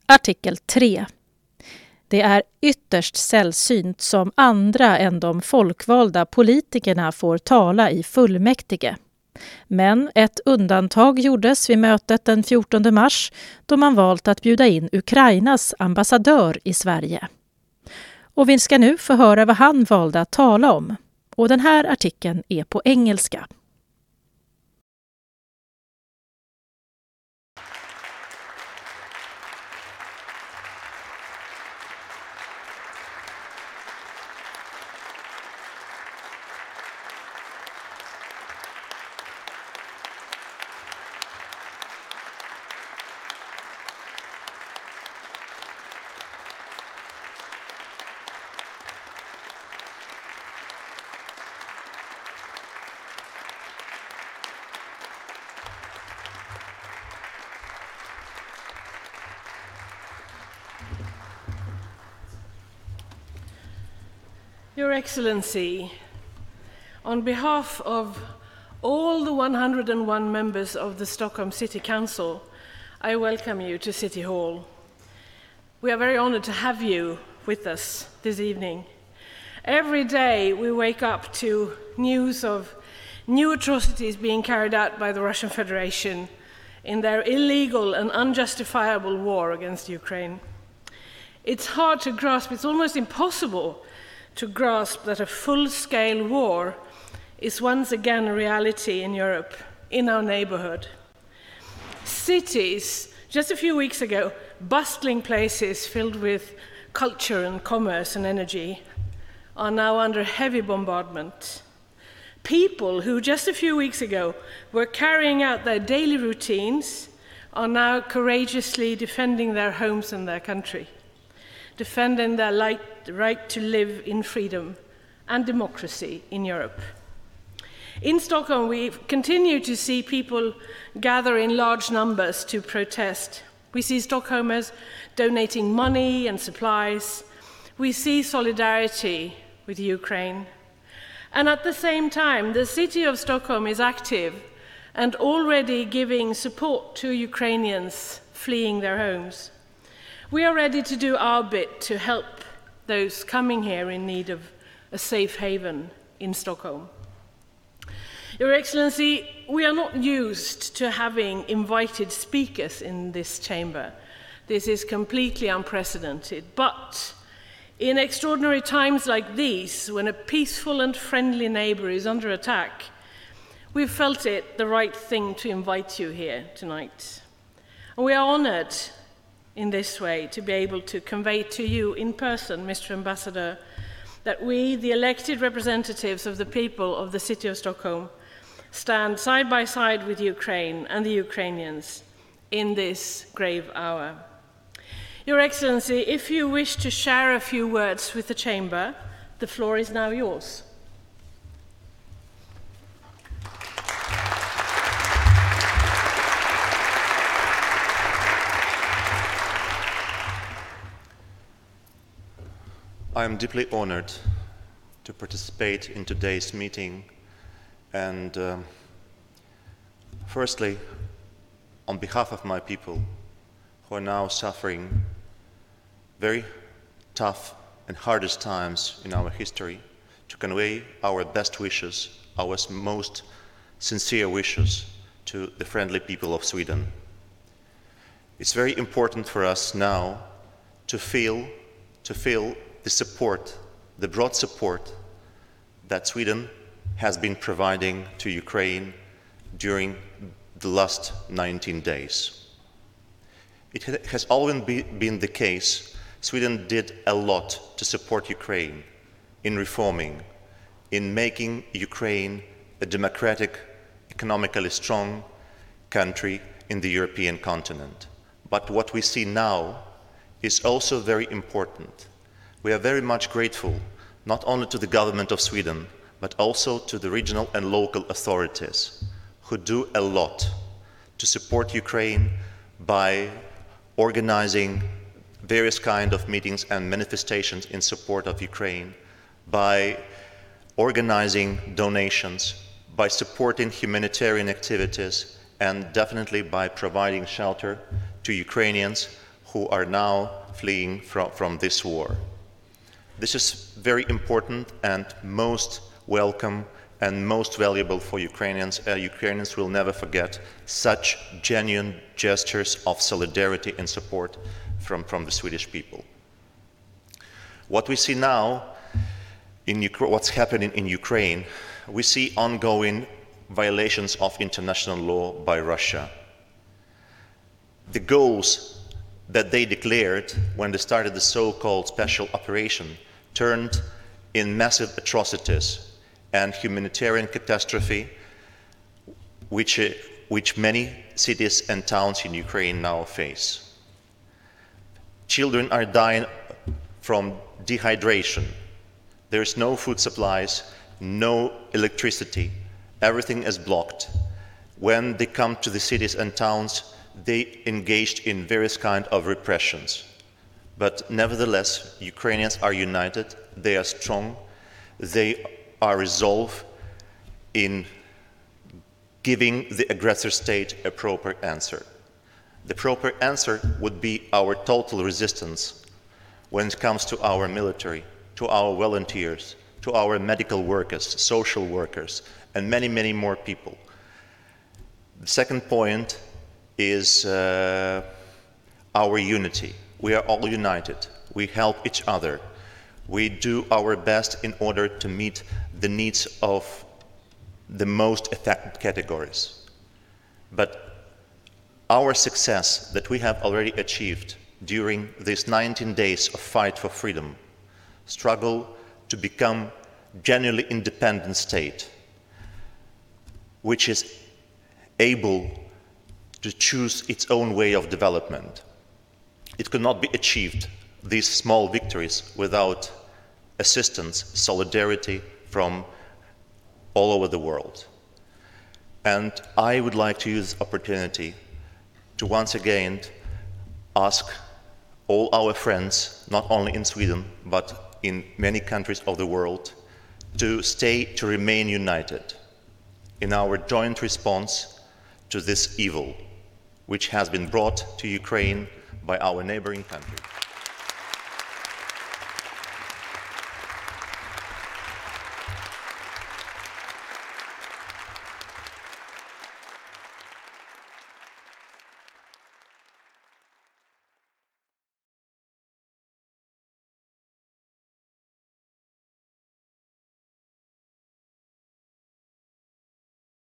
Artikel 3. Det är ytterst sällsynt som andra än de folkvalda politikerna får tala i fullmäktige. Men ett undantag gjordes vid mötet den 14 mars då man valt att bjuda in Ukrainas ambassadör i Sverige. Och vi ska nu få höra vad han valde att tala om. Och den här artikeln är på engelska. Your Excellency, on behalf of all the 101 members of the Stockholm City Council, I welcome you to City Hall. We are very honored to have you with us this evening. Every day we wake up to news of new atrocities being carried out by the Russian Federation in their illegal and unjustifiable war against Ukraine. It's hard to grasp, it's almost impossible to grasp that a full-scale war is once again a reality in Europe, in our neighborhood. Cities, just a few weeks ago, bustling places filled with culture and commerce and energy, are now under heavy bombardment. People who just a few weeks ago were carrying out their daily routines are now courageously defending their homes and their country, defending their right to live in freedom and democracy in Europe. In Stockholm, we continue to see people gather in large numbers to protest. We see Stockholmers donating money and supplies. We see solidarity with Ukraine. And at the same time, the city of Stockholm is active and already giving support to Ukrainians fleeing their homes. We are ready to do our bit to help those coming here in need of a safe haven in Stockholm. Your Excellency, we are not used to having invited speakers in this chamber. This is completely unprecedented, but in extraordinary times like these, when a peaceful and friendly neighbor is under attack, we've felt it the right thing to invite you here tonight. And we are honored in this way to be able to convey to you in person, Mr. Ambassador, that we, the elected representatives of the people of the city of Stockholm, stand side by side with Ukraine and the Ukrainians in this grave hour. Your Excellency, if you wish to share a few words with the Chamber, the floor is now yours. I am deeply honored to participate in today's meeting and firstly, on behalf of my people who are now suffering very tough and hardest times in our history, to convey our best wishes, our most sincere wishes to the friendly people of Sweden. It's very important for us now to feel the support, the broad support that Sweden has been providing to Ukraine during the last 19 days. It has always been the case. Sweden did a lot to support Ukraine in reforming, in making Ukraine a democratic, economically strong country in the European continent. But what we see now is also very important. We are very much grateful not only to the government of Sweden, but also to the regional and local authorities who do a lot to support Ukraine by organizing various kinds of meetings and manifestations in support of Ukraine, by organizing donations, by supporting humanitarian activities, and definitely by providing shelter to Ukrainians who are now fleeing from this war. This is very important and most welcome and most valuable for Ukrainians. Ukrainians will never forget such genuine gestures of solidarity and support from the Swedish people. What we see now, what's happening in Ukraine, we see ongoing violations of international law by Russia. The goals that they declared when they started the so-called special operation turned in massive atrocities and humanitarian catastrophe, which many cities and towns in Ukraine now face. Children are dying from dehydration. There is no food supplies, no electricity, everything is blocked. When they come to the cities and towns, they engaged in various kinds of repressions. But nevertheless, Ukrainians are united, they are strong, they are resolved in giving the aggressor state a proper answer. The proper answer would be our total resistance when it comes to our military, to our volunteers, to our medical workers, social workers, and many, many more people. The second point is our unity. We are all united. We help each other. We do our best in order to meet the needs of the most affected categories. But our success that we have already achieved during these 19 days of fight for freedom, struggle to become genuinely independent state, which is able to choose its own way of development. It could not be achieved, these small victories, without assistance, solidarity from all over the world. And I would like to use this opportunity to once again ask all our friends, not only in Sweden, but in many countries of the world, to remain united in our joint response to this evil, which has been brought to Ukraine by our neighboring country.